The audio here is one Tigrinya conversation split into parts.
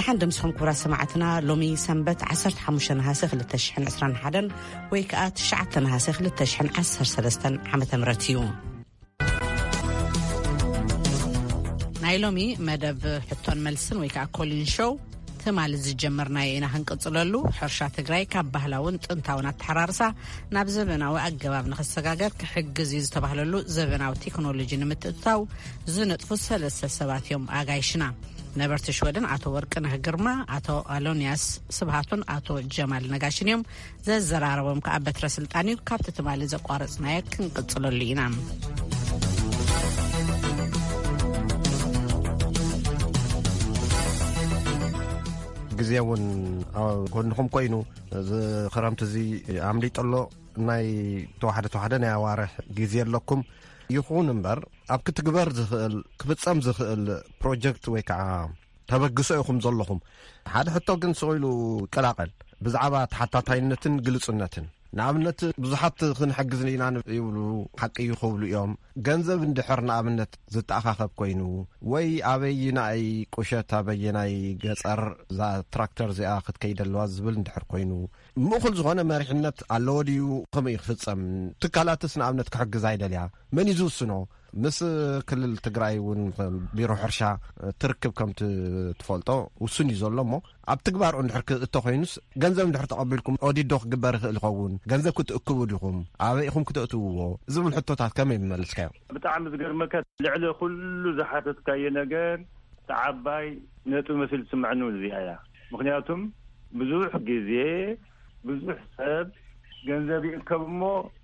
دحان دمسهم كورا سمعتنا لومي سنبت 15 نهاسخ للتشحن 21 ويكات 9 نهاسخ للتشحن 13 عامة مرتيو نايلومي مدب حتون ملسن ويكا كولين شو تمال زجمرنا إنا هنقصللو حرشا تግራይ ካብ ባህላውን ጥንታውን አተሐራርሳ ናብ ዘበናዊ አገባብ ንኽሰጋገር ክሕግዝ ዝተባህለሉ ዘበናዊ ቴክኖሎጂ ንምትእታው ዝነጥፉ ሰለስተ ሰባት እዮም አጋይሽና ነበርቲ ሽወደን አቶ ወርቅነህ ግርማ አቶ አሎኒያስ ስብሃቱን አቶ ጀማል ነጋሽን እዮም ዘዘራረቦም ከአበትረ ስልጣኒው ካብቲ ትማል ዘቋረጽናየ ክንቅጽለሉ ኢና ጊዜውን ኮንኩም ኮይኑ ዝኽረምት እዚ አምሊ ጠሎ ናይ ተዋሕደ ናይ አዋርሕ ጊዜ ኣለኩም ይኹን እምበር ኣብ ክትግበር ዝኽእል ክፍጸም ዝኽእል ፕሮጀክት ወይ ከዓ ተበግሶ ኢኹም ዘለኹም ሓደ ሕቶ ግን ሰይሉ ቀላቀል ብዛዕባ ተሓታታይነትን ግልጽነትን ንኣብነት ብዙሓት ክንሕግዝን ኢና ይብሉ ሓቂ ይኽብሉ እዮም ገንዘብ እንድሕር ንኣብነት ዝተኣኻኸብ ኮይኑ ወይ ኣበይናይ ቁሸት ኣበይናይ ገጸር ዛ ትራክተር እዚኣ ክትከይደለዋ ዝብል እንድሕር ኮይኑ ምእኹል ዝኾነ መሪሕነት ኣለዎ ድዩ ከመይ ክፍጸም ትካላትስ ንኣብነት ክሕግዝ ኣይደልያ መን እዩ ዝውስኖ ምስ ክልል ትግራይ እውን ቢሮ ሕርሻ ትርክብ ከምቲ ትፈልጦ ውሱን እዩ ዘሎ እሞ ኣብ ትግባር እንድሕር እተኮይኑስ ገንዘብ እንድሕር ተቐቢልኩም ኦዲዶ ክግበር ይኽእል ይኸውን ገንዘብ ክትእክቡ ዲኹም ኣበይ ኢኹም ክትእትውዎ ዝብል ሕቶታት ከመይ ይመልስካዮ ብጣዕሚ ዝገርመካ ልዕሊ ኩሉ ዝሓተትካዮ ነገር ተዓባይ ነጡ መስል ትስምዐኑ እዚኣ እያ ምክንያቱም ብዙሕ ግዜ ብዙሕ ሰብ ገንዘብ ይእከብ እሞ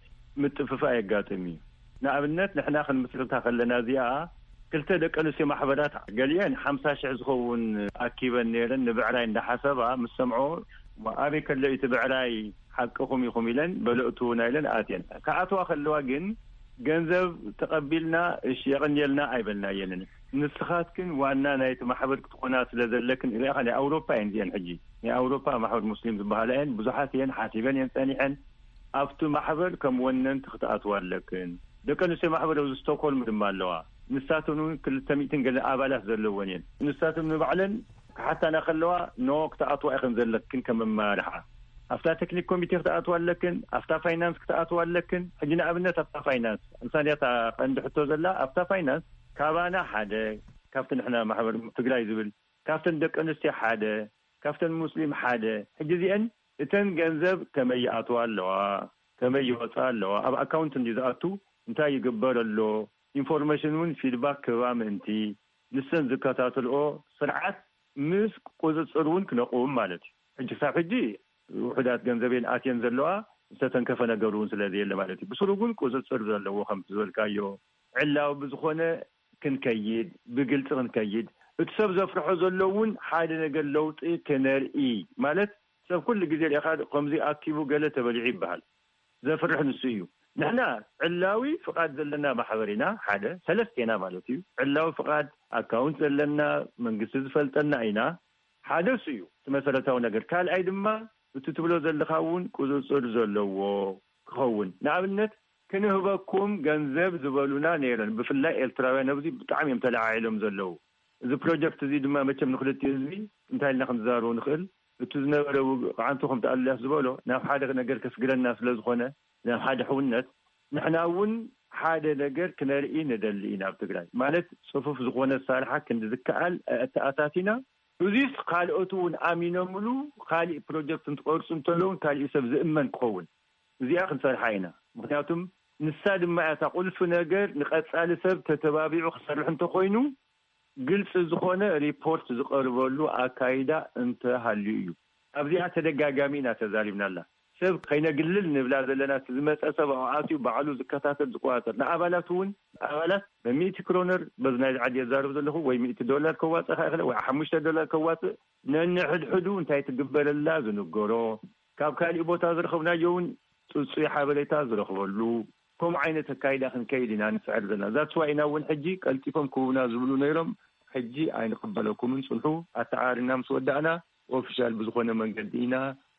ምጥፍፋ የጋጥም እዩ ንኣብነት ንሕና ክንምስርታ ከለና እዚኣ ክልተ ደቂ ኣንስትዮ ማሕበራት ገሊአን 50,000 ዝኸውን ኣኪበን ነይረን ንብዕራይ እንዳሓሰባ ምስ ሰምዖ ኣበይ ከሎ እቲ ብዕራይ ሓቅኹም ኢኹም ኢለን በልእትውና ኢለን ኣትየን ከኣትዋ ከለዋ ግን ገንዘብ ተቐቢልና እሺ የቕንየልና ኣይበልናየንን ንስኻትክን ዋና ናይቲ ማሕበር ክትኾና ስለ ዘለክን ኢኻ ናይ ኣውሮፓ እየን እዚአን ሕጂ ናይ ኣውሮፓ ማሕበር ሙስሊም ዝበሃላ እየን ብዙሓት እየን ሓሲበን እየን ፀኒሐን ኣብቲ ማሕበር ከም ወነንቲ ክትኣትዋ ኣለክን ደቂ ኣንስትዮ ማሕበር ኣብ ስቶክሆልም ድማ ኣለዋ ንሳቶም 200 ገለ ኣባላት ዘለወን እየን ንሳቶም ንባዕለን ክሓታና ከለዋ ኖ ክትኣትዋ ኢኽን ዘለክን ከም መማርሓ ኣፍታ ቴክኒክ ኮሚቴ ክትኣትዋ ኣለክን ኣፍታ ፋይናንስ ክትኣትዋ ኣለክን ሕጂ ንኣብነት ኣፍታ ፋይናንስ እንሳንያታ ቀንዲ ሕቶ ዘላ ኣፍታ ፋይናንስ ካባና ሓደ ካብቲ ንሕና ማሕበር ትግራይ ዝብል ካብተን ደቂ ኣንስትዮ ሓደ ካብተን ሙስሊም ሓደ ሕጂ እዚአን እተን ገንዘብ ከመይ ይኣትዋ ኣለዋ ከመይ ይወፃ ኣለዋ ኣብ ኣካውንት እንዲ ዝኣቱ እንታይ ይግበር ኣሎ ኢንፎርሜሽኑን ፊድባክ ክባ ምእንቲ ንሰን ዝከታተልኦ ስርዓት ምስ ቁፅፅሩን ክነቁም ማለት እዩ ሕጂ ሳብ ሕጂ ውሕዳት ገንዘቤን ኣትየን ዘለዋ ዝተተንከፈ ነገሩን ስለዘየለ ማለት እዩ ብስሩጉን ቁፅፅር ዘለዎ ከም ዝበልካዮ ዕላው ብዝኾነ ክንከይድ ብግልፂ ክንከይድ እቲ ሰብ ዘፍርሖ ዘለውን ሓደ ነገር ለውጢ ክነርኢ ማለት ሰብ ኩሉ ግዜ ሊኻ ከምዚ ኣኪቡ ገለ ተበሊዑ ይበሃል ዘፍርሕ ንሱ እዩ ንሕና ዕላዊ ፍቃድ ዘለና ማሕበሪና ሓደ ሰለስቴና ማለት እዩ ዕላዊ ፍቃድ ኣካውንት ዘለና መንግስቲ ዝፈልጠና ኢና ሓደ እዩ መሰረታዊ ነገር ካልኣይ ድማ እቲ ትብሎ ዘለኻውን ቁፅፅር ዘለዎ ክኸውን ንኣብነት ክንህበኩም ገንዘብ ዝበሉና ነይረን ብፍላይ ኤርትራውያን ኣብዚ ብጣዕሚ እዮም ተላዓሎም ዘለው እዚ ፕሮጀክት እዚ ድማ መቸም ንክልት ህዝቢ እንታይ ኢልና ክንዛረቡ ንኽእል እቲ ዝነበረ ዓንቱኹም ተኣልያስ ዝበሎ ናብ ሓደ ነገር ከስግረና ስለዝኾነ ናብ ሓደ ሕውነት ንሕና እውን ሓደ ነገር ክነርኢ ንደሊ ኢና ኣብ ትግራይ ማለት ጽፉፍ ዝኾነ ሳርሓ ክንድዝከኣል ኣተኣታቲና እዚስ ካልኦት እውን ኣሚኖምሉ ካሊእ ፕሮጀክት እንትቆርጹ እንተለውን ካሊእ ሰብ ዝእመን ክኸውን እዚኣ ክንሰርሓ ኢና ምክንያቱም ንሳ ድማ እታ ቁልፍ ነገር ንቐጻሊ ሰብ ተተባቢዑ ክሰርሕ እንተኮይኑ ግልጽ ዝኾነ ሪፖርት ዝቐርበሉ ኣካይዳ እንተሃልዩ እዩ ኣብዚኣ ተደጋጋሚ ኢና ተዛሪብና ኣላ ሰብ ከይነግልል ንብላ ዘለና ዝመፀ ሰብ ኣትዩ ባዕሉ ዝከታተል ዝቆጻጸር ንኣባላት እውን ኣባላት በ100 ክሮነር በዝናይ ዓዲ የዛረብ ዘለኹ ወይ $100 ከዋፅእ ኸይኽእል ወይ $5 ከዋፅእ ነንሕድሕዱ እንታይ ትግበረላ ዝንገሮ ካብ ካሊእ ቦታ ዝረኸብናዮውን ፅፁይ ሓበሬታ ዝረኽበሉ ከምኡ ዓይነት ኣካይዳ ክንከይድ ኢና ንስዕር ዘለና ዛትስ ዋይ ኢና እውን ሕጂ ቀልጢፎም ክቡና ዝብሉ ነይሮም ሕጂ ኣይንቅበለኩምን ፅንሑ ኣተዓሪና ምስ ወዳእና ኦፊሻል ብዝኾነ መንገዲ ኢና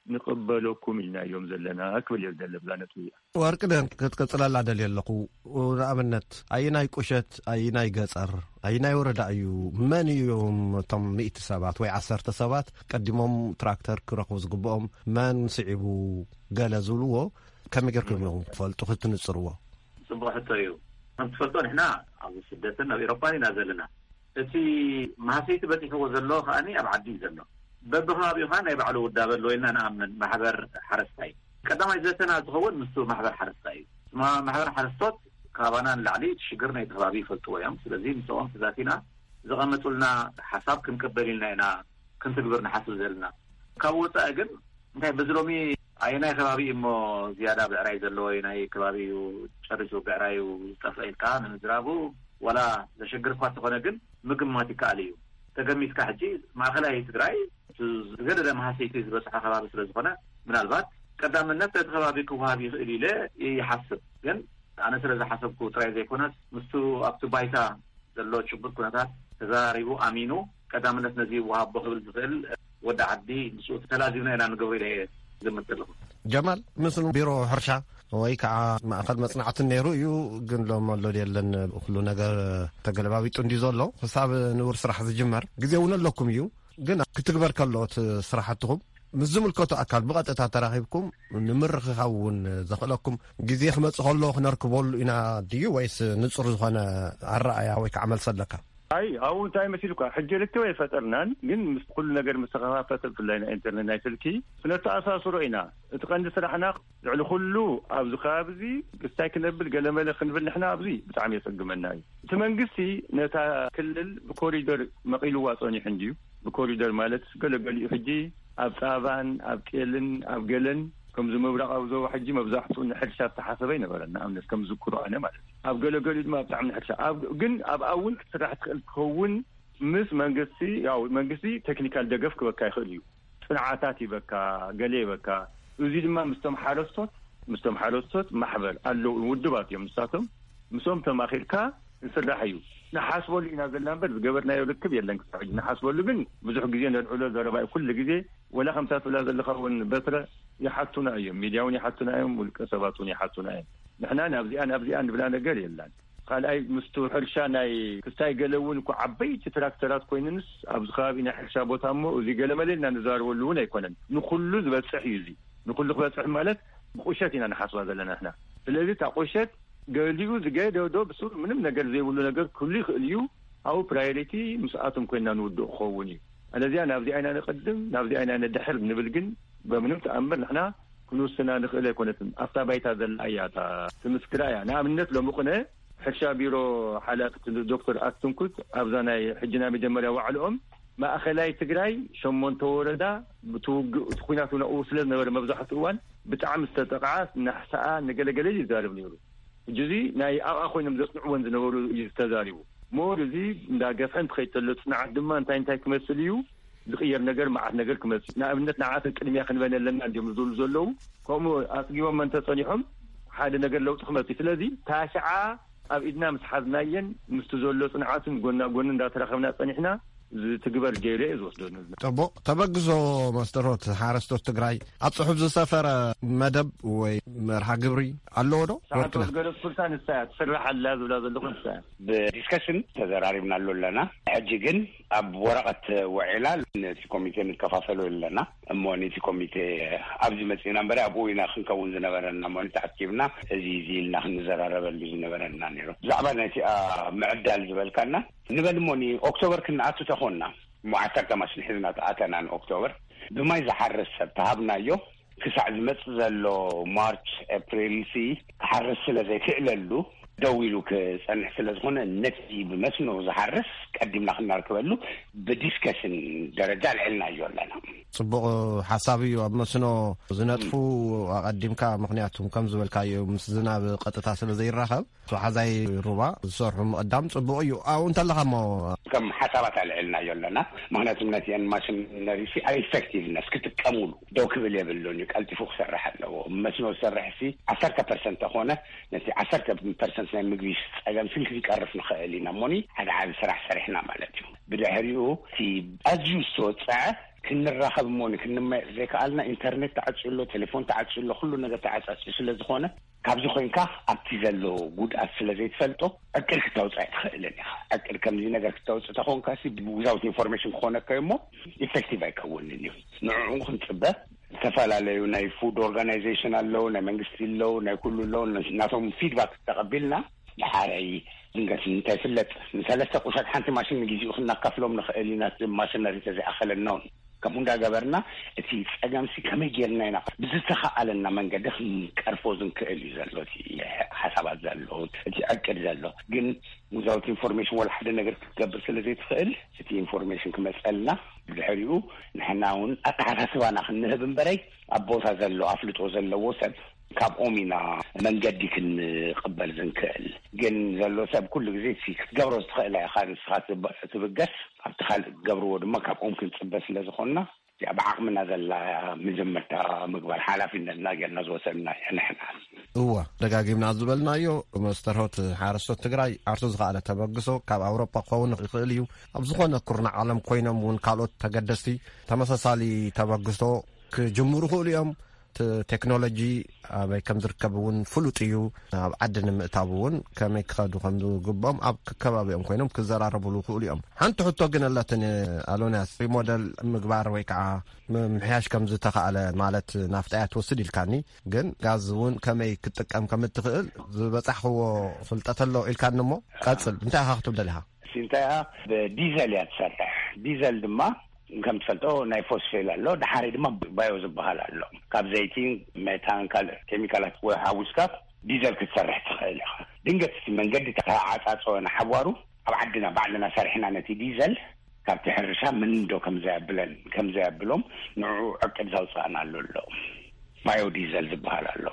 ንቕበለኩም ኢልና እዮም ዘለና ክብል የብዘለ ብዛነቱ እያ ወርቅደን ክትቀጽላላ ደልየ ኣለኹ ንኣብነት ኣይናይ ቁሸት ኣይናይ ገጸር ኣይናይ ወረዳ እዩ መን እዮም እቶም 100 ሰባት ወይ 10 ሰባት ቀዲሞም ትራክተር ክረኽቡ ዝግብኦም መን ስዒቡ ገለ ዝብልዎ ከመይ ጌርኩም እዮም ትፈልጡ ክትንጽርዎ ጽቡቕ ሕቶ እዩ እንትፈልጦ ንሕና ኣብ ስደትን ኣብ ኤውሮፓን ኢና ዘለና እቲ ማህሰይቲ በፂሕዎ ዘሎ ከኣኒ ኣብ ዓዲ ዘሎ በብኸባቢኡ ኸ ናይ ባዕሉ ውዳበ ኣሎ ኢልና ንኣምን ማሕበር ሓረስታይ ቀዳማይ ዘተና ዝኸውን ምስቱ ማሕበር ሓረስታይ እዩ ማሕበር ሓረስቶት ካባና ንላዕሊ ሽግር ናይ ከባቢ ይፈልጥዎ እዮም ስለዚ ምስኦም ትዛቲና ዝቐመጡልና ሓሳብ ክንቅበል ኢልና ኢና ክንትግብር ንሓስብ ዘለና ካብ ወፃኢ ግን እንታይ በዝሎሚ ኣይናይ ከባቢ እሞ ዝያዳ ብዕራይ ዘለዎ ናይ ከባቢኡ ጨርሱ ብዕራዩ ዝጠፍአ ኢልካ ንምዝራቡ ወላ ዘሸግር እኳ እንተኾነ ግን ምግማት ይከኣል እዩ ተገሚትካ ሕጂ ማእኸላይ ትግራይ ዝገደደ ማህሰይቲ ዝበፅሐ ከባቢ ስለ ዝኾነ ምናልባት ቀዳምነት እቲ ከባቢ ክወሃብ ይኽእል ኢለ ይሓስብ ግን ኣነ ስለ ዝሓሰብኩ ጥራይ ዘይኮነስ ምስቱ ኣብቲ ባይታ ዘሎ ጭቡጥ ኩነታት ተዛሪቡ ኣሚኑ ቀዳምነት ነዚ ወሃቦ ክብል ዝኽእል ወዲ ዓዲ ንስኡ ተላዚምና ኢና ንገብሮ ኢለ ዝምት ዘለኹ ጀማል ምስሉ ቢሮ ሕርሻ ወይ ከዓ ማእኸል መጽናዕትን ነይሩ እዩ ግን ሎም ኣሎ የለን ኩሉ ነገር ተገለባቢጡ እንዲ ዘሎ ክሳብ ንቡር ስራሕ ዝጅመር ግዜ እውን ኣለኩም እዩ ግን ክትግበር ከሎት ስራሕትኩም ምስ ዝምልከቱ ኣካል ብቐጥታ ተራኺብኩም ንምርኽኻብ እውን ዘኽእለኩም ግዜ ክመጽእ ከሎ ክነርክበሉ ኢና ድዩ ወይስ ንጹር ዝኾነ ኣረኣያ ወይ ከዓ መልሲ ኣለካ ኣይ ኣብኡ እንታይ መሲሉካ ሕጂ ርክበ የፈጠርናን ግን ምስ ኩሉ ነገር ምስ ተኸፋፈተ ብፍላይ ኢንተርኔት ናይ ስልኪ ስነተኣሳስሮ ኢና እቲ ቀንዲ ስራሕና ልዕሊ ኩሉ ኣብዚ ከባቢ እዚ ክስታይ ክነብል ገለመለ ክንብል ንሕና ኣብዚ ብጣዕሚ የጸግመና እዩ እቲ መንግስቲ ነታ ክልል ብኮሪደር መቒልዋ ጸኒሑ እንድዩ ብኮሪደር ማለት ገለገሊኡ ሕጂ ኣብ ጣባን ኣብ ጤልን ኣብ ገለን ከምዚ ምብራቕ ኣብ ዞባ ሕጂ መብዛሕትኡ ንሕርሻ ዝተሓሰበ ይነበረና ኣብነት ከም ዝክሮ ኣነ ማለት ኣብ ገለገሊኡ ድማ ብጣዕሚ ንሕርሻ ግን ኣብ ኣውን ክትስራሕ ትኽእል ክኸውን ምስ መንግስቲ ያው መንግስቲ ቴክኒካል ደገፍ ክበካ ይኽእል እዩ ጽንዓታት ይበካ ገሌ ይበካ እዚ ድማ ምስቶም ሓረስቶት ማሕበር ኣለው ውድባት እዮም ንሳቶም ምስኦም ተማኺርካ ዝስራሕ እዩ ንሓስበሉ ኢና ዘለና እምበር ዝገበርናዮ ርክብ የለን ክሳብ ሕጂ ንሓስበሉ ግን ብዙሕ ግዜ ነልዕሎ ዘረባይ ኩሉ ግዜ ወላ ከምታ ትብላ ዘለኻ እውን በትረ ይሓቱና እዮም ሚድያ እውን ይሓቱና እዮም ውልቀ ሰባት እውን ይሓቱና እዮም ንሕና ናብዚኣ ንብላ ነገር የላን ካልኣይ ምስቱ ሕርሻ ናይ ክስታይ ገለ እውን እኳ ዓበይቲ ትራክተራት ኮይኑንስ ኣብዚ ከባቢ ናይ ሕርሻ ቦታ እሞ እዚ ገለ መለልና ንዛረበሉ እውን ኣይኮነን ንኩሉ ዝበፅሕ እዩ እዚ ንኩሉ ክበፅሕ ማለት ብቁሸት ኢና ንሓስባ ዘለና ንሕና ስለዚ እታ ቁሸት ገሊኡ ዝገደዶ ብሱር ምንም ነገር ዘይብሉ ነገር ኩሉ ይኽእል እዩ ኣብኡ ፕራዮሪቲ ምስኣቶም ኮይና ንውድእ ክኸውን እዩ ኣለዚያ ናብዚ ኣይና ንቐድም ናብዚ ኣይና ንድሕር ንብል ግን በምንም ተኣምር ንሕና ክንውስና ንኽእል ኣይኮነትን ኣፍታ ባይታ ዘላ እያ ትምስክራ እያ ንኣብነት ሎሚ ቁነ ሕርሻ ቢሮ ሓላፍት ዶክተር ኣትንኩት ኣብዛ ናይ ሕጂና መጀመርያ ዋዕልኦም ማእኸላይ ትግራይ 8 ወረዳ ብትውግእ ኩናት ነኡ ስለ ዝነበረ መብዛሕትኡ እዋን ብጣዕሚ ዝተጠቕዓ ናሕሳኣ ንገለገለ ይዛረብ ነይሩ እጅዚ ናይ ኣብኣ ኮይኖም ዘጽንዕዎን ዝነበሩ እዩ ዝተዛሪቡ ሞር እዚ እንዳገፍሐን ትኸይተሎ ጽንዓት ድማ እንታይ ክመስል እዩ ዝቕየር ነገር መዓት ነገር ክመስል ንኣብነት ንዓት ቅድሚያ ክንበን ኣለና እንዲም ዝብሉ ዘለዉ ከምኡ ኣጽጊቦም መን ተጸኒሖም ሓደ ነገር ለውጢ ክመጽእ ስለዚ ታሽዓ ኣብ ኢድና ምስ ሓዝናየን ምስቲ ዘሎ ጽንዓትን ጎና እንዳተራኸብና ጸኒሕና ዝትግበር ገይረ ዝወስደን ጠቦ ተበግዞ ማስተሮት ሓረስቶት ትግራይ ኣብ ጽሑፍ ዝሰፈረ መደብ ወይ መርሃ ግብሪ ኣለዎ ዶ ወርቅና ገለጽ ፍልሳን ንሳያ ትስራሕ ኣላ ዝብላ ዘለኹ ንሳያ ብዲስከሽን ተዘራሪብና ኣለና ሕጂ ግን ኣብ ወረቐት ውዒላ ነቲ ኮሚቴ ንከፋፈሉ ኣለና እሞ ነቲ ኮሚቴ ኣብዚ መፂና እምበሪ ኣብኡ ኢና ክንከውን ዝነበረና እሞ ተኣኪብና እዚ ኢልና ክንዘራረበሉ ዝነበረና ነይሩ ብዛዕባ ነቲ ምዕዳል ዝበልካና ንበል ሞኒ ኦክቶበር ክንኣቱ ተኾንና ሙዓተር ተማሽን ሒዝና ተኣተና ንኦክቶበር ብማይ ዝሓርስ ሰብ ተሃብናዮ ክሳዕ ዝመፅእ ዘሎ ማርች ኤፕሪል ክሓርስ ስለ ዘይክእለሉ ደው ኢሉ ክጸንሕ ስለ ዝኾነ ነቲ ብመስኖ ዝሓርስ ቀዲምና ክናርከበሉ ብዲስከሽን ደረጃ ልዕልናዮ ኣለና ጽቡቕ ሓሳብ እዩ ኣብ መስኖ ዝነጥፉ ኣቐዲምካ ምክንያቱም ከም ዝበልካዮ ምስ ዝናብ ቀጥታ ስለ ዘይራኸብ ሓዛይ ሩባ ዝሰርሑ ምቕዳም ጽቡቕ እዩ ኣብኡ እንተለኻ ሞ ከም ሓሳባት ኣልዕልናዮ ኣለና ምክንያቱም ነቲአን ማሽነሪሲ ኣኢፌክቲቭነስ ክትጥቀሙሉ ደው ክብል የብሉን እዩ ቀልጢፉ ክሰርሕ ኣለዎ መስኖ ዝሰርሕ 10% ተኾነ ነቲ 10% ናይ ምግቢ ፀገም ስልክ ይቀርፍ ንኽእል ኢና ሞኒ ሓደ ዓቢ ስራሕ ሰሪሕና ማለት እዩ ብድሕሪኡ እቲ ኣዝዩ ዝተወፅዐ ክንራኸብ ሞኒ ክንመይ ዘይከኣልና ኢንተርኔት ተዓጽሎ ቴሌፎን ተዓጽሎ ኩሉ ነገር ተዓጻጽ ስለዝኾነ ካብዚ ኮይንካ ኣብቲ ዘሎ ጉድኣት ስለዘይትፈልጦ ዕቅድ ክተውፅእ ትኽእልን ኢኻ ዕቅድ ከምዚ ነገር ክተውፅእ ተኾንካሲ ዊዛውት ኢንፎርሜሽን ክኾነካ እሞ ኢፌክቲቭ ኣይከውንን እዩ ንዕኡ ክንፅበ ዝተፈላለዩ ናይ ፉድ ኦርጋናይዜሽን ኣለው ናይ መንግስቲ ኣለው ናይ ኩሉ ኣለው ናቶም ፊድባክ ተቐቢልና ድሓረይ ድንገት እንታይ ፍለጥ ንሰለስተ ቁሸት ሓንቲ ማሽን ንግዚኡ ክናካፍሎም ንኽእል ኢና ማሽነሪ ተዘይኣኸለና ከምኡ እንዳገበርና እቲ ፀገምሲ ከመይ ጌርና ኢና ብዝተኸኣለና መንገዲ ክንቀርፎ ዝንክእል እዩ ዘሎ እቲ ሓሳባት ዘሎ እቲ ዕቅድ ዘሎ ግን ዊዛውት ኢንፎርሜሽን ወላ ሓደ ነገር ክትገብር ስለዘይትኽእል እቲ ኢንፎርሜሽን ክመፀልና ብድሕሪኡ ንሕና እውን ኣተሓሳስባና ክንህብ እምበረይ ኣብ ቦታ ዘሎ ኣፍልጦ ዘለዎ ሰብ ካብኦም ኢና መንገዲ ክንቅበል ዝንክእል ግን ዘሎ ሰብ ኩሉ ግዜ ክትገብሮ ዝትኽእል ኢኻ ንስኻ ትብገስ ኣብቲ ካልእ ትገብርዎ ድማ ካብኦም ክንፅበ ስለዝኾንና ኣብ ዓቕምና ዘላ ምጅመርታ ምግባር ሓላፊነትና ጌርና ዝወሰድና ንሕና እዋ ደጋጊምና ዝበልናዮ መስተርሆት ሓረስቶት ትግራይ ዓርሱ ዝኸኣለ ተበግሶ ካብ ኣውሮፓ ክኸውን ይኽእል እዩ ኣብ ዝኾነ ኩርናዕ ዓለም ኮይኖም እውን ካልኦት ተገደስቲ ተመሳሳሊ ተበግሶ ክጅምሩ ይኽእሉ እዮም ቴክኖሎጂ ኣበይ ከም ዝርከብ እውን ፍሉጥ እዩ ኣብ ዓዲ ንምእታው እውን ከመይ ክኸዱ ከም ዝግብኦም ኣብ ከባቢኦም ኮይኖም ክዘራረብሉ ይኽእሉ እዮም ሓንቲ ሕቶ ግን ኣለትን ኣሎንያስ ሪሞደል ምግባር ወይ ከዓ ምምሕያሽ ከም ዝተኸኣለ ማለት ናፍጣ እያ ትወስድ ኢልካኒ ግን ጋዝ እውን ከመይ ክትጥቀም ከም እትኽእል ዝበፃሕኽዎ ፍልጠት ኣሎ ኢልካኒ እሞ ቀፅል እንታይ ኢኻ ክትብል ደሊኻ እንታይ ብዲዘል እያ ትሰርሕ ዲዘል ድማ ከም ትፈልጦ ናይ ፎስፌል ኣሎ ድሓሪ ድማ ባዮ ዝበሃል ኣሎ ካብ ዘይቲ ሜታን ካልእ ኬሚካላት ወይ ሓዊስካ ዲዘል ክትሰርሕ ትኽእል ኢኻ ድንገት መንገዲ ተዓፃፅኦ ንሓዋሩ ኣብ ዓድና ባዕልና ሰሪሕና ነቲ ዲዘል ካብቲ ሕርሻ ምን ዶ ከም ዘያብሎም ንዑ ዕቅድ ዘውፅአና ኣሎ ባዮ ዲዘል ዝበሃል ኣሎ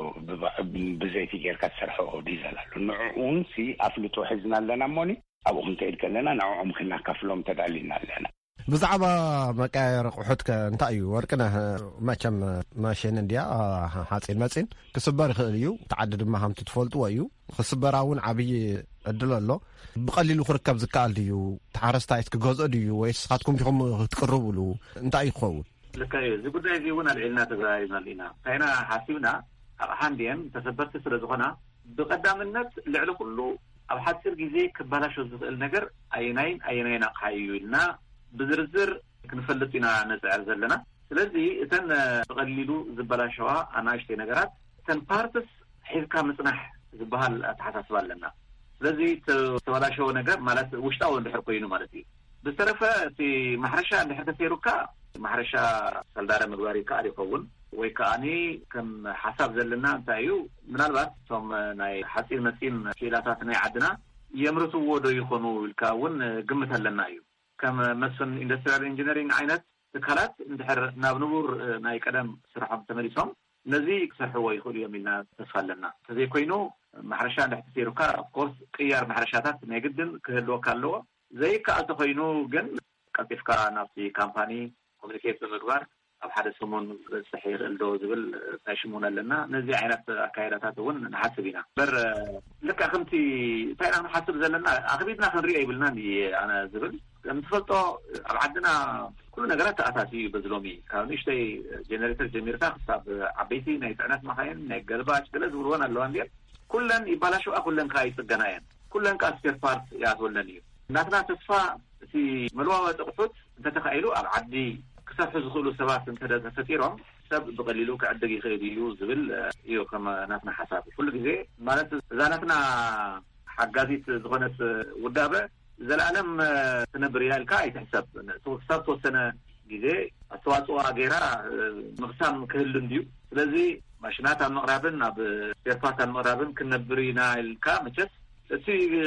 ብዘይቲ ጌርካ ትሰርሖ ዲዘል ኣሎ ንዑውን ኣፍልጦ ሒዝና ኣለና እሞኒ ኣብኡ ክንተይድ ከለና ንዕኦም ክናካፍሎም ተዳሊና ኣለና ብዛዕባ መቃየር ቁሑት እንታይ እዩ ወርቅነህ መቸም ማሽን እንድያ ሓፂን መፂን ክስበር ይኽእል እዩ ተዓዲ ድማ ከምቲ ትፈልጥዎ እዩ ክስበራ እውን ዓብይ ዕድል ኣሎ ብቐሊሉ ክርከብ ዝከኣል ድዩ ተሓረስታይት ክገዝኦ ድዩ ወይስ ንስኻትኩም ዲኹም ክትቅርብሉ እንታይ ይኸውን ልክ እዩ እዚ ጉዳይ እዚ እውን ኣልዒልና ተዘራሪብና ኢና ታይና ሓሲብና ኣቕሓ እንድየን ተሰበርቲ ስለ ዝኾና ብቐዳምነት ልዕሊ ኩሉ ኣብ ሓፂር ግዜ ክበላሾ ዝኽእል ነገር ኣየናይን ኣቕሓ እዩ ኢልና ብዝርዝር ክንፈልጥ ኢና ነፅዕር ዘለና ስለዚ እተን ብቐሊሉ ዝበላሸዋ ኣናእሽተይ ነገራት እተን ፓርትስ ሒዝካ ምፅናሕ ዝበሃል ኣተሓሳስባ ኣለና ስለዚ ተበላሸወ ነገር ማለት ውሽጣዊ እንድሕር ኮይኑ ማለት እዩ ብዝተረፈ እቲ ማሕረሻ እንድሕር ተሰይሩካ ማሕረሻ ሰልዳረ ምግባር ይከኣል ይኸውን ወይ ከዓኒ ከም ሓሳብ ዘለና እንታይ እዩ ምናልባት እቶም ናይ ሓፂን መፂን ኪላታት ናይ ዓድና የምርትዎ ዶ ይኾኑ ኢልካ እውን ግምት ኣለና እዩ ከም መስፍን ኢንዱስትሪያል ኢንጂነሪንግ ዓይነት ትካላት እንድሕር ናብ ንቡር ናይ ቀደም ስራሖም ተመሊሶም ነዚ ክሰርሕዎ ይኽእሉ እዮም ኢልና ተስፋ ኣለና ተዘይኮይኑ ማሕረሻ እንድሕር ተሰይሩካ ኦፍኮርስ ቅያር ማሕረሻታት ናይ ግድን ክህልወካ ኣለዎ ዘይከኣል ተኮይኑ ግን ቀልጢፍካ ናብቲ ካምፓኒ ኮሚኒኬት ብምግባር ኣብ ሓደ ሰሞን ክበፅሕ ይኽእል ዶ ዝብል ታይሽሙን ኣለና ነዚ ዓይነት ኣካይዳታት እውን ንሓስብ ኢና በር ልካ ከምቲ እንታይ ኢና ንሓስብ ዘለና ኣኽቢድና ክንሪኦ ይብልናን ኣነ ዝብል ከም ትፈልጦ ኣብ ዓድና ኩሉ ነገራት ተኣታሲ እዩ በዝሎሚ ካብ ንእሽተይ ጀነሬተር ጀሚርካ ክሳብ ዓበይቲ ናይ ፅዕነት መኻይን ናይ ገልባጭ ገለ ዝብልዎን ኣለዋ እንድየን ኩለን ይባላሸዋ ኩለን ከዓ ይፅገና እየን ኩለን ከዓ ስፔር ፓርት ይኣትወለን እዩ እናትና ተስፋ እቲ መለዋወጢ ቁሑት እንተተኻኢሉ ኣብ ዓዲ ክሰርሑ ዝኽእሉ ሰባት እንተተፈጢሮም ሰብ ብቐሊሉ ክዕድግ ይኽእል እዩ ዝብል እዩ ከም ናትና ሓሳብ ኩሉ ግዜ ማለት እዛ ናትና ሓጋዚት ዝኾነት ውዳበ ዘለዓለም ትነብር እያ ኢልካ ኣይትሕሰብ ክሳብ ተወሰነ ግዜ ኣስተዋፅኦ ገይራ ምቕሳም ክህሉ እንድዩ ስለዚ ማሽናት ኣብ ምቕራብን ኣብ ስፔርፓርት ኣብ ምቕራብን ክንነብር ኢና ኢልካ መቸስ እቲ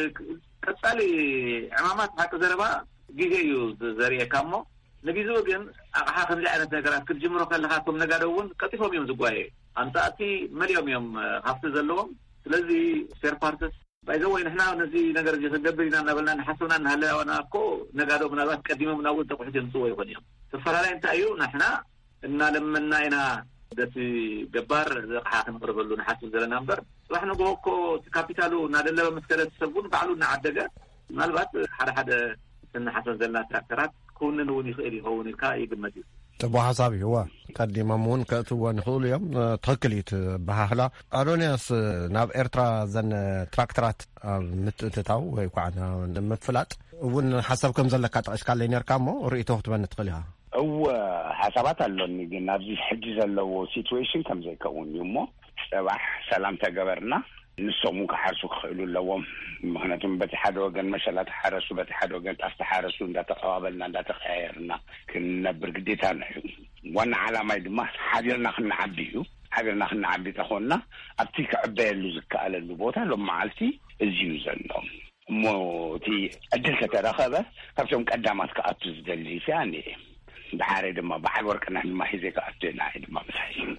ቀፃሊ ዕማማት ሓቂ ዘረባ ግዜ እዩ ዘርእየካ እሞ ንግዜኡ ግን ኣቕሓ ከምዚ ዓይነት ነገራት ክትጅምሮ ከለካ ቶም ነጋዶ እውን ቀጢፎም እዮም ዝጓየ ኣምፃእቲ መሊኦም እዮም ሃፍቲ ዘለዎም ስለዚ ስፔርፓርትስ ባይዘወይ ንሕና ነዚ ነገር እዚ ክንገብር ኢና እናበልና ንሓስብና እናሃለዋና እኮ ነጋዶ ምናልባት ቀዲሞም ናብኡ ተቑሑት የምፅዎ ይኾን እዮም ተፈላለይ እንታይ እዩ ንሕና እናለመና ኢና ደቲ ገባር ኣቕሓ ክንቅርበሉ ንሓስብ ዘለና እምበር ፅባሕ ንጎ እኮ ካፒታሉ እናደለበ መስከረ ሰቡን ባዕሉ እናዓደገ ምናልባት ሓደ ስናሓሰብ ዘለና ትራክተራት ክውንን እውን ይኽእል ይኸውን ኢልካ ይግመት እዩ طب حسابي هو قديمون كأتوا نقول يوم تأكليت بهاهلا أرونياس ناب إرترا زن تراكترات متتاو ويقعنا متفلات ون حسبكم زلك أشكال لينير كامو رأيته تبان تقليها أو حسابات اللون جينا بزي حجز اللو سيتويشن كم زي كون يومه صباح سلام تجبرنا نسمو كحرسو خيلو اللوم مهنتهم بتحد وجن مشلات حرسو بتحد وجن تحرسو ندا تقابلنا ندا تخيرنا كنا برقديتنا وانا على ما يدمه حاضرنا خلنا عبيو حاضرنا خلنا عبي تخونا أبتيك عبيل لزك على اللبوتا لما عالتي الزيوزنهم مو تي أدلك تراخبه كفتهم قدامات كأبتز دلي يعني بحاري دما بحال وركنا ما حيزيك أبتنا ما مسحين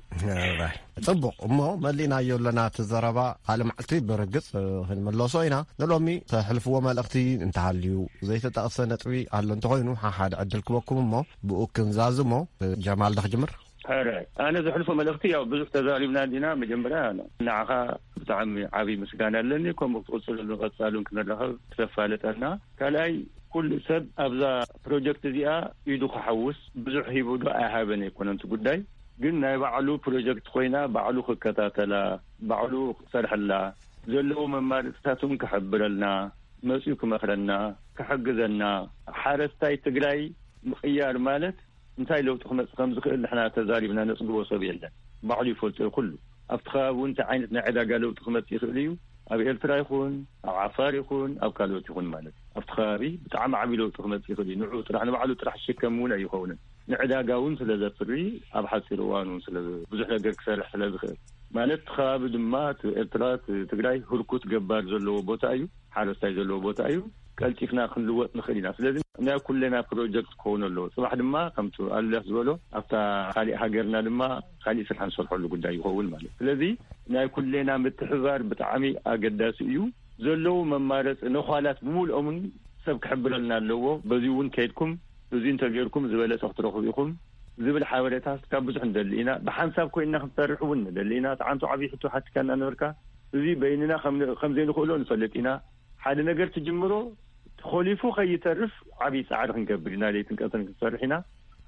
طبق أمه ملينا يولنا تزربا على معلتي برقص ملوصينا نلومي تحلفوا مالختي انت عليو زي تتأصنة طوي على انتهينو حاد عدلكم وكم أمه بأوكن زازمو جمال دخجمر هاري أنا زحلفوا مالختي أو بزوح تزاري بنادينا مجمبرانا نعخا بتعمي عبي مسكانا لني كم بتوصل اللغة سالون كنا لها تفالتنا كالاي كل سب أبزا بروجكت زيا يدو خحوس بزوح هيبودو أهابني كوننت قداي قلنا بعلو بروجكت خوينا بعلو خكتاتلا بعلو سرحلا زلو ممارستاتهم كحبرلنا مسيوك مخرنا كحقزنا حارستاي تقراي مخيار مالت انتاي لو تخمس خمس خيل احنا تزاربنا نصقوا صبيلا بعلو يفوت كله افتخاب وانت عينتنا عدا قالوا تخمس يخليو أبي إلترا يخون أو عفار يخون أو كالوت يخون مالك أفتخابي بتعمى عملوا تخمت يخلي نعوت رح نبعلوا ترح الشكمون يخون نعدا قاون سلا فري أبحث روان سلا بزحلة قرق سارح سلا بخير مالت خاب دمات إلترا تقراي هركوت جبار زلوا بوتايو حارستاي زلوا بوتايو كالتيفنا خلوات نخلينا لازم نا كلنا بروجكت كون اللو صباح دما قمتوا الله زولو أفتا خالي هاجرنا دما خالي سرحان صلحوا له قداي يخون مالك الذي نا كلنا متحذر بتعامي أقداس إيو زلوا ممارس نخالات بمول أمن سبك حبلنا اللو بزيون كيدكم بزين تغيركم زبالة تخترقوا بيكم زبل حاولتها كابوز عند اللينا بحنساب كوينا خمسرحونا اللينا تعانتوا عبي حتو حتى كان نوركا زي بيننا خمزين خلون فلتنا حال نقر تجمرو خليفو خي يترف عبي سعر نكبرنا ليتن كأطن كسرحنا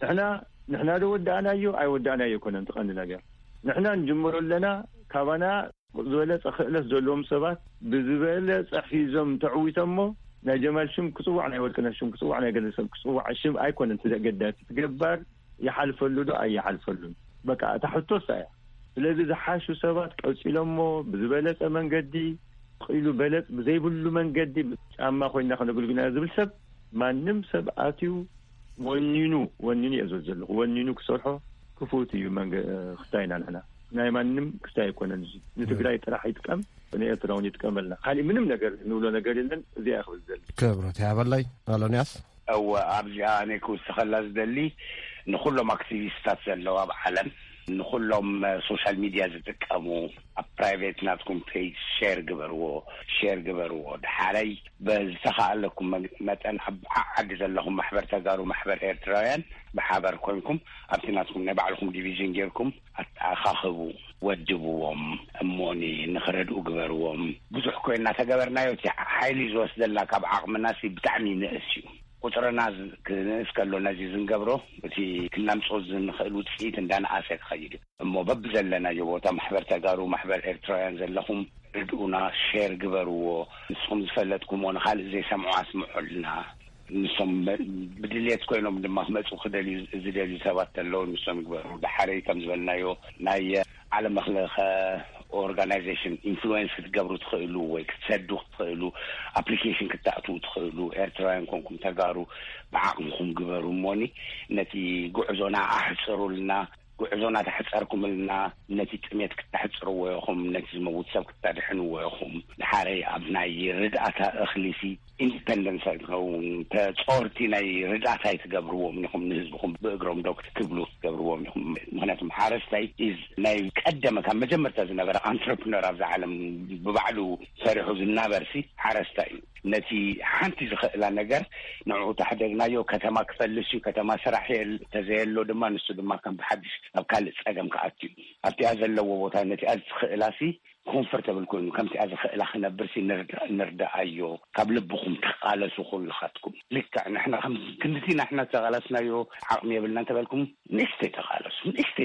نحنا لو ودعنا يو أي ودعنا يكون انتقلنا قال نحنا نجمرو لنا كابانا زبالة أخلص زلوم سبات بزبالة أحيزم تعويتمو نجمال شم كسوعنا يولكنا شم كسوعنا قلسم كسوع شم أيكون أنت قدات تقبر يحلف اللودو أي يحلف اللودو بقى تحطو سايا الذي زحاشو سبات كوتشي لمو بزبالة من قدي قيلو بلد زي بلو من قدي أما خوينا خلنا نقول قلنا زبل سب ما نمسب آتيو ونينو يزوجل ونينو كسرحو كفوتي من اختاينا لنا نايما نم كستاي كنا نجي نتقراي تراح يتكم بني يتراون يتكملنا خالي منم نقر نقولوا نقر لنا زي أخذ الزل كبرت يا بالله قالوا ناس أو أرجع أنا كوس خلاص دلي نخلهم أكتيفيستات زلوا بعلن نخلهم سوشيال ميديا زتكمو برايفت ناتكم بيج شير جبروا حالي بزخا لكم مثلا عجز لهم محبر تجارو محبر إيرترايان بحبر كونكم أبتناتكم نبعلكم ديفيجن جيركم أخاخبوا ودبوهم أموني نخردوا جبروهم بزح كوينا تجبرنا يوتي حيلي زوس دلك بعقم الناس بتعني نأسيو قطرنا كنسكالو نازي زنقبرو بتي كنا مصوز نخلو تفيت اندانا آسيك خيري اما ببزل لنا يبوتا محبر تقارو محبر إرترايان زلهم ردونا شير قبرو نسخم زفلتكم ونخال زي سمعوا اسمعوا لنا نسخم بدليت كوينو من مهمت وخدالي زدالي سوات اللون نسخم قبرو بحاري كم زبلنا يو ناي على مخلق organization influence كتقبروا تخيلوا ويكتسدوا تخيلوا application كتاعتوا تخيلوا إيرتراين كونكم تقاروا بعقمكم قبروا موني نتي قعزونا أحسروا لنا قعزونا تحسركم لنا نتي تميت كتحسروا ويخم نتي الموت سب كتادحنوا ويخم لحالي أبنائي ردعتا أخليسي independence هون تصورتينا ردعتا يتقبروا منكم نهزبكم بقرهم دوك تقبلوا تقبروا منكم مهنتهم حارستاي إذ ناي قدم كان مجمر تزنبر entrepreneur أبز عالم ببعلو سارحو زنابرسي حارستاي نتي حانتي زخلا نقر نوعو تحدقنا يو كتما كفلسيو كتما سرحي تزيلو دما نسو دما كان بحدش أبكال اسأقم كأتي أبتي أزل لو وطا نتي أزخلاسي ኮምፎርታብል ኮይኑ ከምቲ ኣዘ ክእላ ክነብር ሲ ንርዳኣዮ ካብ ልብኹም ተቃለሱ ኩልኻትኩም ልክዕ ንሕና ክንዲቲ ንሕና ተቃለስናዮ ዓቕሚ የብልና እንተበልኩም ንእሽተይ ተቃለሱ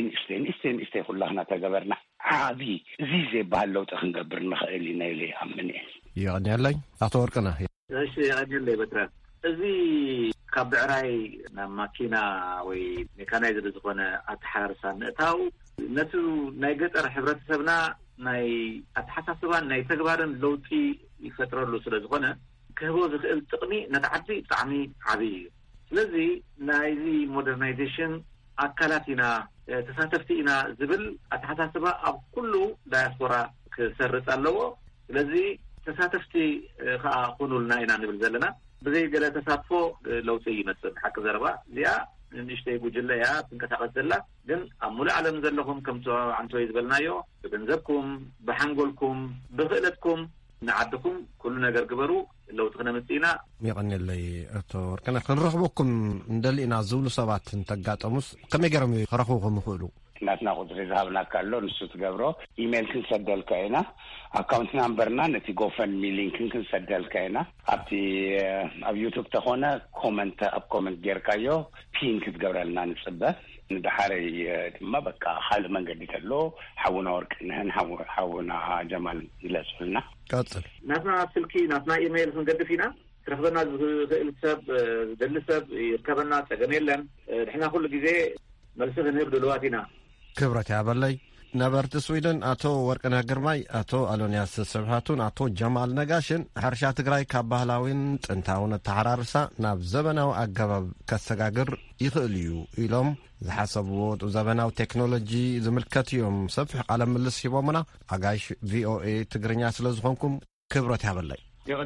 ንእሽተይ ኩላኽና ተገበርና ዓቢ እዚ ዘይበሃል ለውጢ ክንገብር ንኽእል ኢና ኢለ ይኣምን እየ ይቀኒየለይ ኣቶ ወርቅነህ እሺ ይቀኒየለይ በትራ እዚ ካብ ብዕራይ ናብ ማኪና ወይ ሜካናይዝድ ዝኾነ ኣተሓራርሳ ንእታው ነቱ ናይ ገጠር ሕብረተሰብና ናይ ኣተሓሳስባን ናይ ተግባርን ለውጢ ይፈጥረሉ ስለ ዝኾነ ክህቦ ዝኽእል ጥቕሚ ነቲ ዓዲ ብጣዕሚ ዓብይ እዩ ስለዚ ናይዚ ሞደርናይዜሽን ኣካላት ኢና ተሳተፍቲ ኢና ዝብል ኣተሓሳስባ ኣብ ኩሉ ዳያስፖራ ክሰርፅ ኣለዎ ስለዚ ተሳተፍቲ ከዓ ኩኑልና ኢና ንብል ዘለና ብዘይ ገለ ተሳትፎ ለውጢ ይመስል ሓቂ ዘረባ እዚኣ ንእሽተይ ጉጅለ እያ ትንቀሳቐስ ዘላ ግን ኣብ ሙሉእ ዓለም ዘለኹም ከምቲ ዓንቶይ ዝበልናዮ ብገንዘብኩም ብሓንጎልኩም ብክእለትኩም ንዓድኩም ኩሉ ነገር ግበሩ ለውጢ ክነምፅእ ኢና ይቀኒየለይ ኣቶ ወርቅነህ ክንረኽበኩም እንደሊእና ዝብሉ ሰባት እንተጋጠሙስ ከመይ ገይሮም ክረኽቡኩም ይኽእሉ ናትና ቁፅሪ ዝሃብናካ ኣሎ ንሱ ትገብሮ ኢሜይል ክንሰደልካ ኢና ኣካውንት ናምበርና ነቲ ጎፈንሚ ሊንክን ክንሰደልካ ኢና ኣብቲ ኣብ ዩቱብ ተኾነ ኮመንት ኣብ ኮመንት ጌርካዮ ፒን ክትገብረልና ንፅበ ንድሓረይ ድማ በቃ ካልእ መንገዲ ተሎ ሓውና ወርቅነህን ሓውና ጀማል ይለፅልና ቀፅል ናትና ስልኪ ናትና ኢሜይል ክንገድፍ ኢና ትረኽበና ዝኽእል ሰብ ዝደሊ ሰብ ይርከበና ፀገም የለን ንሕና ኩሉ ግዜ መልሲ ክንህብ ድልዋት ኢና ክብረት ያበለይ ነበርቲ ስዊድን ኣቶ ወርቅነህ ግርማይ ኣቶ ኣሎንያስ ስብሓቱን ኣቶ ጀማል ነጋሽን ሕርሻ ትግራይ ካብ ባህላዊን ጥንታውን ኣተሓራርሳ ናብ ዘበናዊ ኣገባብ ከሰጋግር ይኽእል እዩ ኢሎም ዝሓሰብዎ ዘበናዊ ቴክኖሎጂ ዝምልከት እዮም ሰፊሕ ቃለ ምልልስ ሂቦምና ኣጋይሽ ቪኦኤ ትግርኛ ስለ ዝኾንኩም ክብረት ያበለይ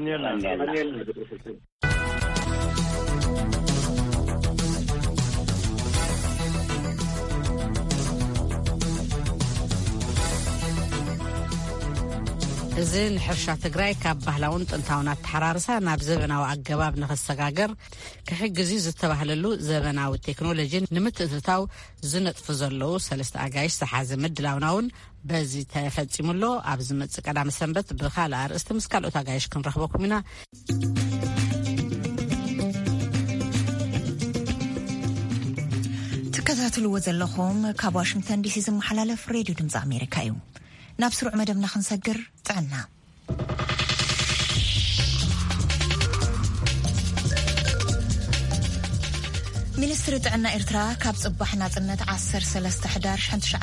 እዚ ንሕርሻ ትግራይ ካብ ባህላውን ጥንታውን ኣተሓራርሳ ናብ ዘበናዊ ኣገባብ ንኽሰጋገር ክሕግዝ ዝተባህለሉ ዘበናዊ ቴክኖሎጂን ንምትእትታው ዝነጥፉ ዘለዉ ሰለስተ ኣጋይሽ ዝሓዘ ምድላውና እውን በዚ ተፈፂሙሎ ኣብ ዝመፅእ ቀዳሚ ሰንበት ብካልእ ኣርእስቲ ምስ ካልኦት ኣጋይሽ ክንረኽበኩም ኢና ትከታተልዎ ዘለኹም ካብ ዋሽንግተን ዲሲ ዝመሓላለፍ ሬድዮ ድምፂ ኣሜሪካ እዩ ናብ ስሩዕ መደብና ክንሰግር ጥዕና ሚኒስትሪ ጥዕና ኤርትራ ካብ ጽባሕ ናጽነት 13 ሕዳር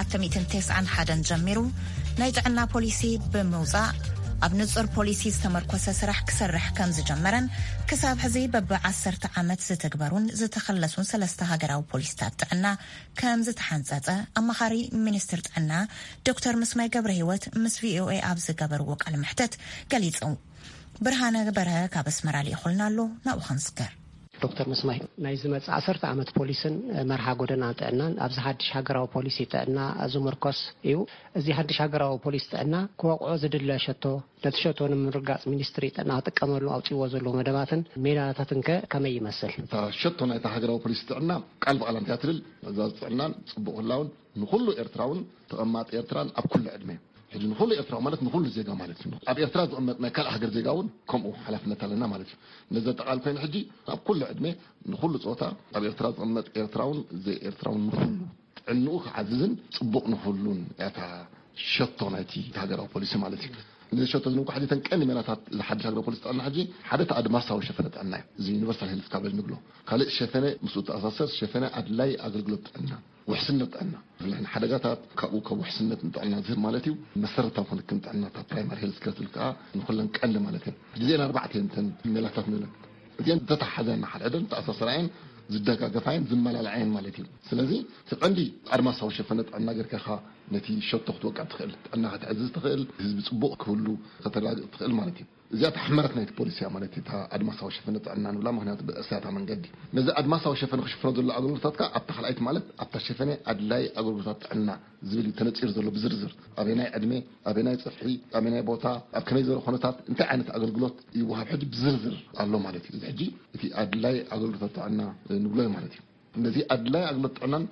1991 ጀሚሩ ናይ ጥዕና ፖሊሲ ብምውፃእ ኣብ ንጹር ፖሊሲ ዝተመርኮሰ ስራሕ ክሰርሕ ከም ዝጀመረን ክሳብ ሕዚ በብ10 ዓመት ዝተግበሩን ዝተኸለሱን ሰለስተ ሃገራዊ ፖሊስታት ጥዕና ከም ዝተሓንጸጸ ኣማኻሪ ሚኒስትር ጥዕና ዶክተር መስማይ ገብረ ህይወት ምስ ቪኦኤ ኣብ ዝገበርዎ ቃለ መሕተት ገሊጹ ብርሃነ በርሀ ካብ ኣስመራ ልኢኹልናሎ ናብኡ ክንስገር ዶክተር መስማይ ናይ ዝመጽ 10 ዓመት ፖሊስን መርሃ ጎደና ጥዕናን ኣብዚ ሓድሽ ሃገራዊ ፖሊሲ ጥዕና ዝምርኮስ እዩ እዚ ሓድሽ ሃገራዊ ፖሊሲ ጥዕና ክወቅዖ ዝድለ ሸቶ ነቲ ሸቶ ንምርጋጽ ሚኒስትሪ ጥዕና ተጠቀመሉ ኣውጪዎ ዘሎ መደባትን ሜዳታትን ከመይ ይመስል ሸቶ ናይ ሃገራዊ ፖሊሲ ጥዕና ቃል በቃል እንትያትል ዛዝ ጥዕናን ጽቡቕ ህላውን ንኩሉ ኤርትራውን ተቐማጥ ኤርትራን ኣብ ኩሉ ዕድሜ ሕጂ ንኩሉ ኤርትራ ማለት ንኩሉ ዜጋ ማለት እዩ ኣብ ኤርትራ ዝቕመጥ ናይ ካልእ ሃገር ዜጋውን ከምኡ ሓላፍነት ኣለና ማለት እዩ ነዚ ጠቃል ኮይኑ ሕጂ ኣብ ኩሉ ዕድሜ ንኩሉ ጾታ ኣብ ኤርትራ ዝቕመጥ ኤርትራውን ዘይ ኤርትራውን ንኩሉ ጥዕንኡ ክዓዝዝን ጽቡቕ ንኩሉን እታ ሸቶ ናይቲ ሃገራዊ ፖሊሲ ማለት እዩ ነዚ ሸቶ ዝንኩ ሕጂ ተንቀኒ ሜላታት ዝሓድሽ ሃገራዊ ፖሊሲ ጥዕና ሕጂ ሓደ ኣድማሳዊ ሸፈነ ጥዕና እዩ እዚ ዩኒቨርሳል ሄልት ካቨሬጅ ንብሎ ካልእ ሸፈነ ምስኡ ተኣሳሰር ሸፈነ ኣድላይ ኣገልግሎት ጥዕና وحسنة عنا لأن حدقاتها كأوك وحسنة عنا زي مالتي مسرتها فنكن عنا برايمر هيلث كير تلقى نخلنا نكلم مالتي جزينا 4 ملاتات ملك زين تتحدثنا حد عدن تأسس العين زدك قفاين زمال العين مالتي سلازي عندي أرماسة وشفنت عنا غير كخا نتي شط توقع تخيل أنها تعزز تخيل حزب صبوق كله تخيل مالتي زيادة حمرت نايت بوليسيا مالتي تا أدماسة وشفنت عنا ولا مهنات بأساتها من قدي نزا أدماسة وشفن خش فرض الله أقولتك أبتخل أيت مالت أبتشفني أدلاي أقولتك عنا زبلي تنتصير زلوا بزرزر أبيناي أدمي أبيناي صفحي أبيناي بوتا أبكني زر خنوتات أنت عنت أقولت يوهب حد بزرزر الله مالتي زحجي في أدلاي أقولتك عنا نقوله مالتي نزي أدلاي أقولت عنا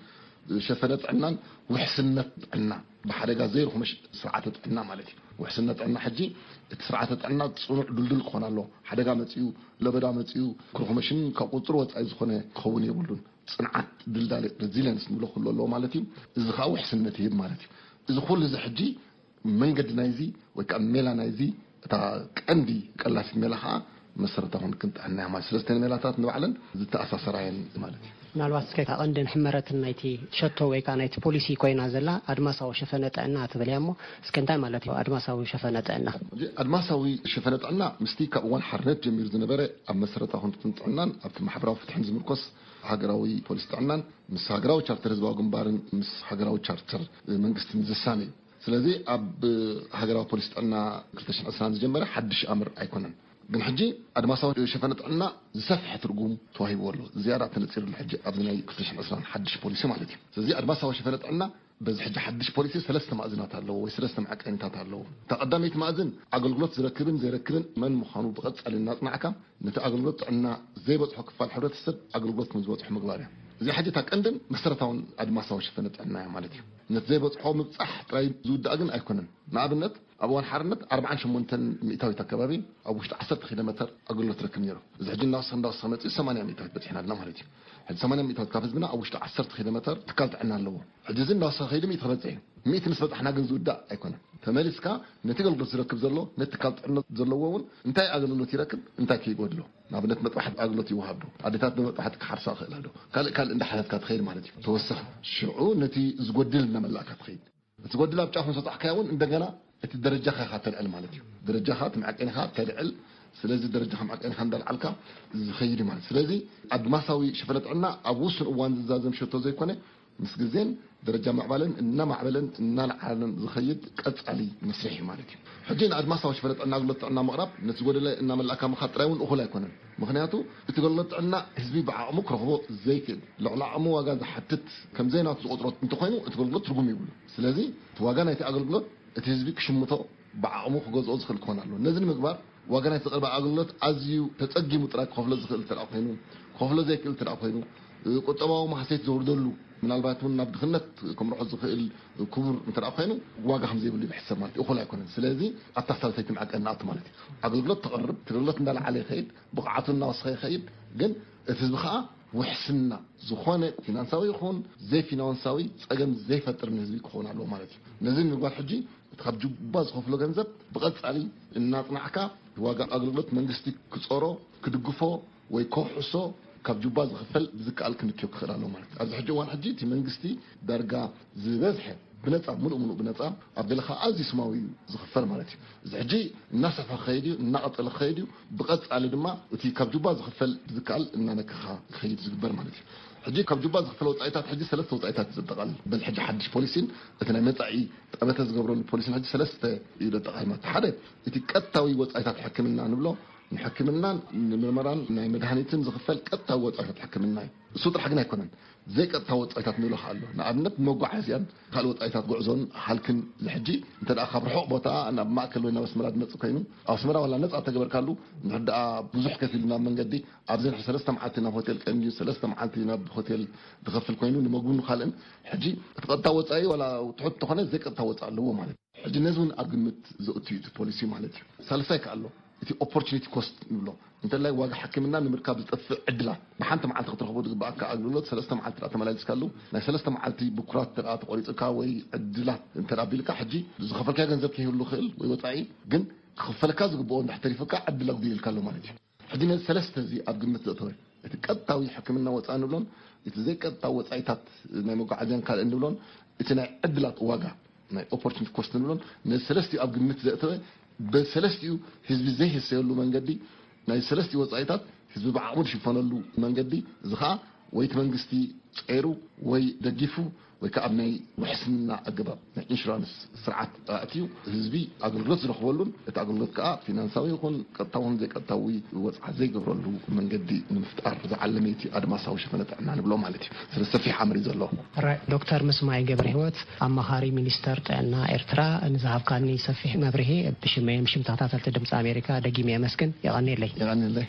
شفنت عنان وحسنت عنا بحرقة زير خمش سرعة عنا مالتي وحسنت عنا حجي سرعة عنا تصنع دلدل خوانا الله حرقة متيو لبدا متيو كرخمشين كقطروت أيز خونه خوني يقولون صنعت دلدال رزيلنس نقول كله الله مالتي إذا خاو حسنتي مالتي إذا خول إذا حجي من قد نايزي وكملا نايزي تا عندي كلا في ملها مسرتهم كنت أنا مع سلسلة ملاتات نوعلن زت أساس راين مالتي نالواس كيف عندن حمرة النايتي شتو ويكا نايتي بوليسي كوينا زلا أدماساو شفنة أنا تبليامو سكنتاي مالتي أدماساو شفنة أنا أدماساوي شفنة أنا مستيكا وان حرنت جميل زنبرة أم مسرتهم كنت عنان أبت محبرة فتح زمركوس هاجراوي بوليس عنان مس هاجراوي شارتر زباو جنبارن مس هاجراوي شارتر منقست مزساني سلازي أب هاجراوي بوليس عنا كرتش أسنان جنبرة حدش أمر أيكونن ግን ሕጂ ኣድማሳዊ ሸፈነት ዕና ዝሰፍሐ ትርጉም ተዋሂቡ ኣሎ ዝያዳ ተነፂሩ ሕጂ ኣብ ናይ 2020 ሓድሽ ፖሊሲ ማለት እዩ ስለዚ ኣድማሳዊ ሸፈነት ዕና በዚ ሕጂ ሓድሽ ፖሊሲ ሰለስተ ማእዝናት ኣለዎ ወይ ሰለስተ ማዕቀኒታት ኣለዎ ተቐዳሚት ማእዝን ኣገልግሎት ዝረክብን ዘይረክብን መን ምዃኑ ብቐጻሊ እናጽናዕካ ነቲ ኣገልግሎት ዕና ዘይበፅሖ ክፋል ሕብረተሰብ ኣገልግሎት ምዝበፅሖ ምግባር እያ እዚ ሕጂ ታቀንድን መሰረታውን ኣድማሳዊ ሸፈነት ዕና እያ ማለት እዩ ነቲ ዘይበፅሖ ምብፃሕ ጥራይ ዝውዳእ ግን ኣይኮነን ንኣብነት ኣብ እዋን ሓርነት 48 ሚእታዊት ኣከባቢ ኣብ ውሽጢ 10 ኪሎ ሜትር ኣገልግሎት ረክብ ነይሩ እዚ ሕጂ እንዳወሰኸ መፅኡ 80 ሚእታዊት በፂሕና ኣለና ማለት እዩ ሕጂ 80 ሚእታዊት ካብ ህዝብና ኣብ ውሽጢ 10 ኪሎ ሜትር ትካል ጥዕና ኣለዎ ሕጂ እዚ እንዳወሰኸ ከይዲ ሚእቲ ክበፅሕ እዩ ሚእቲ ምስ በፅሕና ግን ዝውዳእ ኣይኮነን ተመሊስካ ነቲ ኣገልግሎት ዝረክብ ዘሎ ነቲ ትካል ጥዕና ዘለዎ እውን እንታይ ኣገልግሎት ይረክብ እንታይ ከይጎድሎ ንኣብነት መጥባሕቲ ኣገልግሎት ይወሃብ ዶ ኣዴታት ብመጥባሕቲ ክሓርሳ ክእላ ዶ ካልእ እንዳሓለፍካ ትኸይድ ማለት እዩ ተወሰኽ ሽዑ ነቲ ዝጎድል እናመላእካ ትኸይድ እቲ ዝጎድል ኣብ ጫፍ ምሰጣሕካያ እውን እንደገና እቲ ደረጃ ኸ ተልዕል ማለት እዩ ደረጃ ኸ ትምዓቀኒኻ ተልዕል ስለዚ ደረጃ ኸ ምዓቀኒኻ እንዳልዓልካ ዝኸይድ ማለት ስለዚ ኣድማሳዊ ሸፈነት ዕና ኣብ ውስን እዋን ዝዛዘም ሸቶ ዘይኮነ ምስ ግዜን ደረጃ ማዕባለን እናማዕበለን እናልዓለን ዝኸይድ ቀጻሊ መስርሕ ማለት እዩ ሕጂ ንኣድማሳዊ ሸፈነት ዕና ኣገልግሎት ጥዕና ምቕራብ ነቲ ዝጎደለ እናመላእካ ምኻድ ጥራይ እውን እኹል ኣይኮነን ምክንያቱ እቲ ኣገልግሎት ጥዕና ህዝቢ ብዓቕሙ ክረኽቦ ዘይክእል ልዕሊ ዓቕሙ ዋጋ ዝሓትት ከም ዘይናቱ ዝቆፅሮ እንተኮይኑ እቲ ኣገልግሎት ትርጉም ይብሉ ስለዚ እቲ ዋጋ ናይቲ ኣገልግሎት እቲ ህዝቢ ክሽምቶ ብዓቕሙ ክገዝኦ ዝኽእል ክኾን ኣሎ ነዚ ንምግባር ዋጋ ናይቲ ዝቐርበ ኣገልግሎት ኣዝዩ ተጸጊሙ ጥራይ ክኸፍሎ ዝኽእል ተደኣ ኮይኑ ክኸፍሎ ዘይክእል ተደኣ ኮይኑ ቁጠባዊ ማሕሰት ዘውርደሉ ምናልባት እውን ናብ ድኽነት ከምርሖ ዝኽእል ክቡር እንተደኣ ኮይኑ ዋጋ ከም ዘይብሉ ይሕሰብ ማለት እዩ እኹል ኣይኮነን ስለዚ ኣታሳልተይ ትምዓቀኒ ኣቱ ማለት እዩ ኣገልግሎት ተቐርብ ትገልግሎት እንዳልዓለ ይኸይድ ብቕዓቱ እናወስኸ ይኸይድ ግን እቲ ህዝቢ ከዓ ውሕስና ዝኾነ ፊናንሳዊ ይኹን ዘይፊናንሳዊ ፀገም ዘይፈጥር ንህዝቢ ክኾን ኣለዎ ማለት እዩ ነዚ ንምግባር ሕጂ ካብ ጅባ ዝኸፍሎ ገንዘብ ብቐጻሊ እናጽናዕካ ዋጋ ኣገልግሎት መንግስቲ ክጾሮ ክድግፎ ወይ ከውሕሶ ካብ ጅባ ዝኽፈል ብዝከኣል ክንክዮ ክኽእል ኣለዎ ማለት እዩ ኣብዚ ሕጂ እዋን ሕጂ እቲ መንግስቲ ዳርጋ ዝበዝሐ ብነፃ ሙሉእ ብነፃ ኣቢልኻ ኣዝዩ ስማዊ ዝኽፈል ማለት እዩ እዚ ሕጂ እናሰፍሐ ክኸይድ እዩ እናቐጠለ ክኸይድ እዩ ብቐጻሊ ድማ እቲ ካብ ጅባ ዝኽፈል ብዝከኣል እናነክኻ ክኸይድ ዝግበር ማለት እዩ ሕጂ ካብ ጅባ ዝኽፈል ወፃኢታት ሕጂ ሰለስተ ወፃኢታት ዝጠቓልል በል ሕጂ ሓድሽ ፖሊሲን እቲ ናይ መጻኢ ጠበተ ዝገብረሉ ፖሊሲን ሕጂ ሰለስተ እዩ ዘጠቓልል ማለት ሓደ እቲ ቀጥታዊ ወፃኢታት ሕክምና ንብሎ ንሕክምናን ንምርመራን ናይ መድሃኒትን ዝኽፈል ቀጥታዊ ወፃኢታት ሕክምና እዩ እሱ ጥራሕ ግን ኣይኮነን ዘይቀጥታዊ ወፃኢታት ንብሎ ኣሎ ንኣብነት መጓዓዝያን ካልእ ወፃኢታት ጉዕዞን ሃልክን ዝሕጂ እንተ ደኣ ካብ ርሑቕ ቦታ ናብ ማእከል ወይ ናብ ኣስመራ ዝመፅእ ኮይኑ ኣብ ኣስመራ ዋላ ነፃ ተገበርካሉ ንሕድኣ ብዙሕ ከፍ ኢሉ ናብ መንገዲ ኣብዚ ሰለስተ መዓልቲ ናብ ሆቴል ቀንዲ ሰለስተ መዓልቲ ናብ ሆቴል ዝኸፍል ኮይኑ ንምግቡን ካልእን ሕጂ እቲ ቀጥታዊ ወፃኢ ዋላ ትሑት ተኾነ ዘይቀጥታዊ ወፃኢ ኣለዎ ማለት እዩ ሕጂ ነዚ እውን ኣብ ግምት ዘእትዩ እቲ ፖሊሲ ማለት እዩ ሳልሳይ ከኣሎ እቲ ኦፖርቹኒቲ ኮስት ንብሎ እንተላይ ዋጋ ሕክምና ንምርካብ ዝጠፍእ ዕድላት ብሓንቲ መዓልቲ ክትረኽቦ ዝግባእካ ኣገልግሎት ሰለስተ መዓልቲ ተመላሊስካሉ ናይ ሰለስተ መዓልቲ ብኩራት ተደኣ ተቆሪፅካ ወይ ዕድላት እንተደኣ ቢልካ ሕጂ ዝኸፈልካ ገንዘብ ከይህሉ ክእል ወይ ወፃኢ ግን ክኽፈለካ ዝግብኦ እንዳሕተሪፍካ ዕድል ኣጉዲልካ ኣሎ ማለት እዩ ሕጂ ነዚ ሰለስተ እዚ ኣብ ግምት ዘእተወ እቲ ቀጥታዊ ሕክምና ወፃኢ ንብሎን እቲ ዘይቀጥታዊ ወፃኢታት ናይ መጓዓዝያን ካልእ ንብሎን እቲ ናይ ዕድላት ዋጋ ናይ ኦፖርቹኒቲ ኮስት ንብሎን ነዚ ሰለስቲኡ ኣብ ግምት ዘእተወ በሰለስቲኡ ህዝቢ ዘይህሰየሉ መንገዲ ናይ ሰለስቲ ወፃኢታት ህዝቢ ብዓቕሙ ዝሽፈነሉ መንገዲ እዚ ከዓ ወይቲ መንግስቲ ፀይሩ ወይ ደጊፉ ወይ ከዓ ኣብ ናይ ውሕስና ኣገባብ ናይ ኢንሹራንስ ስርዓት ኣእትዩ ህዝቢ ኣገልግሎት ዝረኽበሉን እቲ ኣገልግሎት ከዓ ፊናንሳዊ ይኹን ቀጥታውን ዘይቀጥታዊ ወፅዓ ዘይገብረሉ መንገዲ ንምፍጣር ዝዓለመ እቲ ኣድማሳዊ ሸፈነት ጥዕና ንብሎ ማለት እዩ ስለ ሰፊሕ ኣምሪ ዘለዎ ዶክተር ምስማይ ገብረ ህይወት ኣማኻሪ ሚኒስተር ጥዕና ኤርትራ ንዝሃብካኒ ሰፊሕ መብርሂ ብሽመ ምሽም ተኸታተልቲ ድምፂ ኣሜሪካ ደጊመ የመስግን የቐኒለይ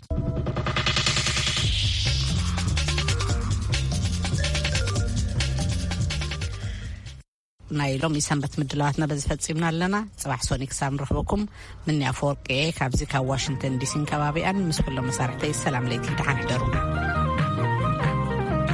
ናይ ሎሚ ሰንበት ምድላዋትና በዚ ፈጺምና ኣለና ጽባሕ ሶኒ ክሳብ ንረኽበኩም ምን ያፈወርቅ ካብዚ ካብ ዋሽንግተን ዲሲ ከባቢያን ምስ ኩሎም መሳርሕተይ ሰላም ለይቲ ድሓን ሕደሩ